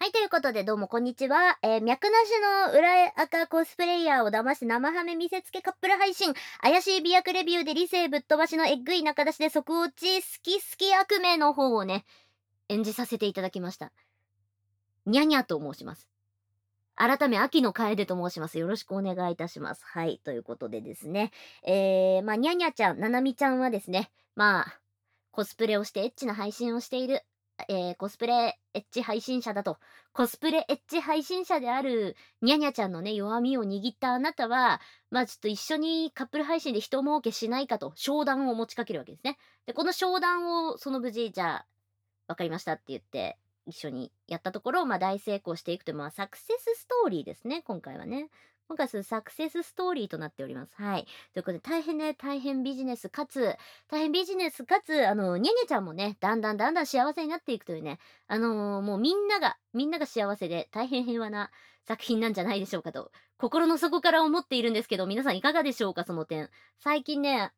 はい、ということで、どうもこんにちは。脈なしの裏垢コスプレイヤーを騙して生ハメ見せつけカップル配信、怪しい美薬レビューで理性ぶっ飛ばしのえっぐい中出しで即落ち、好き好き悪名の方をね、演じさせていただきました。にゃにゃと申します。改め、秋の楓と申します。よろしくお願いいたします。はい、ということでですね。にゃにゃちゃん、ななみちゃんはですね、コスプレをしてエッチな配信をしている、コスプレエッチ配信者だと、コスプレエッチ配信者であるにゃにゃちゃんのね、弱みを握ったあなたは、ちょっと一緒にカップル配信で人儲けしないかと、商談を持ちかけるわけですね。で、この商談をその無事、じゃあ、わかりましたって言って、一緒にやったところ、大成功していくという、サクセスストーリーですね、今回はね。今回はサクセスストーリーとなっております。はい。ということで、大変ビジネスかつ、にゃにゃちゃんもね、だんだんだんだん幸せになっていくというね、もうみんなが幸せで、大変平和な作品なんじゃないでしょうかと、心の底から思っているんですけど、皆さんいかがでしょうか、その点。最近ね、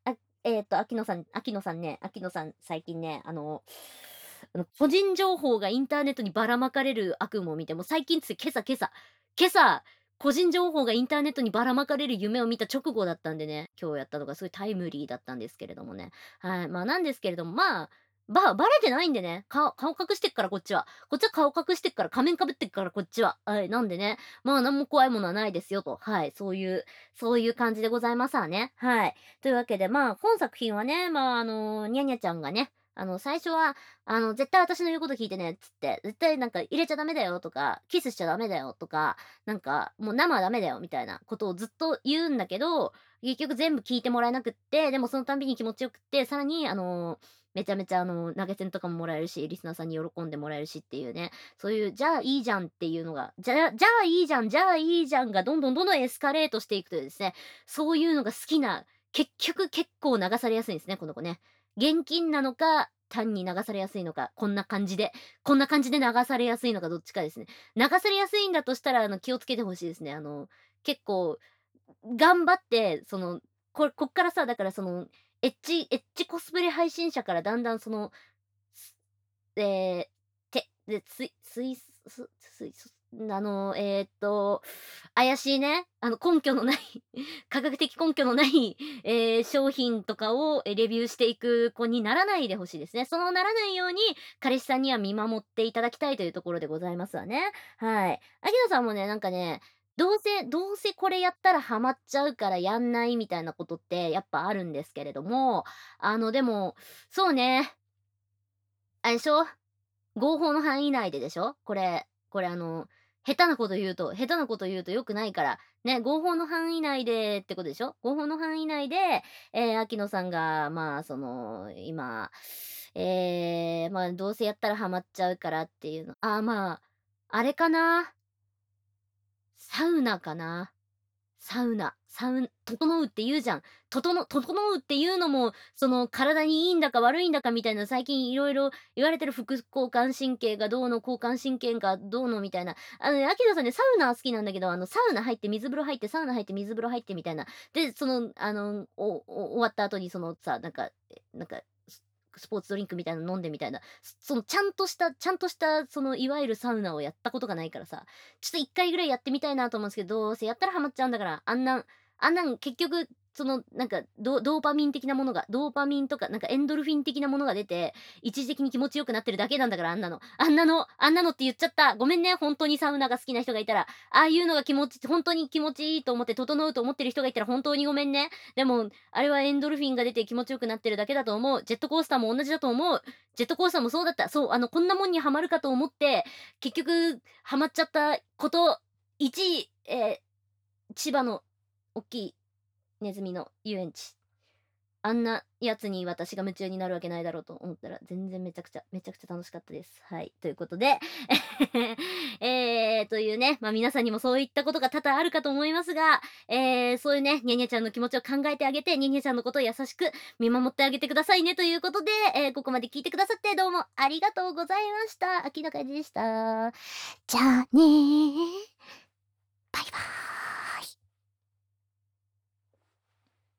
秋野さん、最近ね、個人情報がインターネットにばらまかれる悪夢を見て、もう最近つい今朝、個人情報がインターネットにばらまかれる夢を見た直後だったんでね、今日やったのがすごいタイムリーだったんですけれどもね。はい。なんですけれども、バレてないんでね、顔隠してっからこっちは。こっちは顔隠してっから、仮面かぶってっからこっちは。はい。なんでね、なんも怖いものはないですよと。はい。そういう感じでございますわね。はい。というわけで、本作品はね、にゃにゃちゃんがね、最初は、絶対私の言うこと聞いてね、つって、絶対なんか入れちゃダメだよとか、キスしちゃダメだよとか、なんか、もう生はダメだよみたいなことをずっと言うんだけど、結局全部聞いてもらえなくって、でもそのたんびに気持ちよくって、さらに、めちゃめちゃ投げ銭とかももらえるし、リスナーさんに喜んでもらえるしっていうね、そういう、じゃあいいじゃんっていうのが、じゃあいいじゃん、じゃあいいじゃんがどんどんどんどんエスカレートしていくというですね、そういうのが好きな、結局結構流されやすいんですね、この子ね。現金なのか、単に流されやすいのか、こんな感じで流されやすいのかどっちかですね。流されやすいんだとしたら、気をつけてほしいですね。結構、頑張って、こっからさ、だからエッジコスプレ配信者からだんだんすえで、すいすすいす怪しいね、根拠のない科学的根拠のない、商品とかを、レビューしていく子にならないでほしいですね。ならないように、彼氏さんには見守っていただきたいというところでございますわね。はい。秋野さんもね、なんかね、どうせこれやったらハマっちゃうからやんないみたいなことってやっぱあるんですけれども、でも、そうね、あれでしょ、合法の範囲内ででしょ？これ下手なこと言うと良くないから、ね、合法の範囲内でってことでしょ？合法の範囲内で、秋野さんが、今、どうせやったらハマっちゃうからっていうの、あれかな、サウナかな。整うって言うじゃん。整うっていうのも、体にいいんだか悪いんだかみたいな、最近いろいろ言われてる副交感神経がどうの、交感神経がどうのみたいな。秋野さんね、サウナは好きなんだけど、サウナ入って水風呂入って、サウナ入って水風呂入ってみたいな。で、終わった後になんか、スポーツドリンクみたいなの飲んでみたいな、ちゃんとした、いわゆるサウナをやったことがないからさ、ちょっと1回ぐらいやってみたいなと思うんですけど、どうせやったらハマっちゃうんだから、あんなん結局、ドーパミン的なものが、ドーパミンとか、なんかエンドルフィン的なものが出て、一時的に気持ちよくなってるだけなんだから、あんなの。あんなのって言っちゃった。ごめんね、本当にサウナが好きな人がいたら。ああいうのが本当に気持ちいいと思って、整うと思ってる人がいたら本当にごめんね。でも、あれはエンドルフィンが出て気持ちよくなってるだけだと思う。ジェットコースターも同じだと思う。ジェットコースターもそうだった。そう、こんなもんにはまるかと思って、結局、ハマっちゃったこと、1位、千葉のおっきいネズミの遊園地。あんなやつに私が夢中になるわけないだろうと思ったら、全然めちゃくちゃ楽しかったです。はい。ということで、というね、皆さんにもそういったことが多々あるかと思いますが、そういうね、にゃにゃちゃんの気持ちを考えてあげて、にゃにゃちゃんのことを優しく見守ってあげてくださいねということで、ここまで聞いてくださってどうもありがとうございました。秋の会でした。じゃあねー。バイバーイ。